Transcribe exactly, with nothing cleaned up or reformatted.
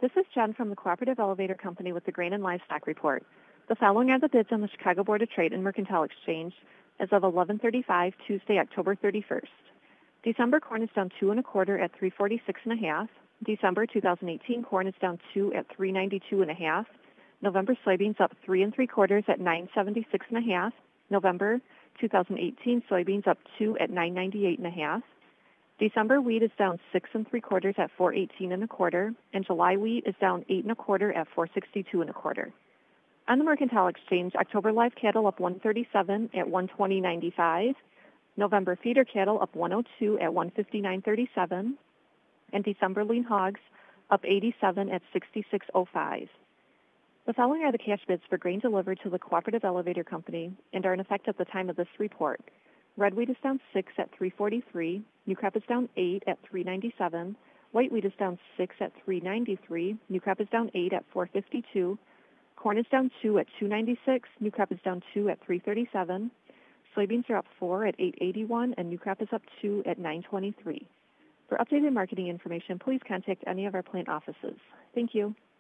This is Jen from the Cooperative Elevator Company with the Grain and Livestock Report. The following are the bids on the Chicago Board of Trade and Mercantile Exchange as of eleven thirty-five, Tuesday, October thirty-first. December corn is down two and a quarter at three forty-six and a half. December two thousand eighteen corn is down two at three ninety-two and a half. November soybeans up three and three quarters at nine seventy-six and a half. November two thousand eighteen soybeans up two at nine ninety-eight and a half. December wheat is down six and three quarters at four eighteen and a quarter, and July wheat is down eight and a quarter at four sixty-two and a quarter. On the Mercantile Exchange, October live cattle up one thirty-seven at one twenty ninety-five. November feeder cattle up one oh two at one fifty-nine thirty-seven, and December lean hogs up eighty-seven at sixty-six oh five. The following are the cash bids for grain delivered to the Cooperative Elevator Company and are in effect at the time of this report. Red wheat is down six at three forty-three. New crop is down eight at three ninety-seven. White wheat is down six at three ninety-three. New crop is down eight at four fifty-two. Corn is down two at two ninety-six. New crop is down two at three thirty-seven. Soybeans are up four at eight eighty-one, and new crop is up two at nine twenty-three. For updated marketing information, please contact any of our plant offices. Thank you.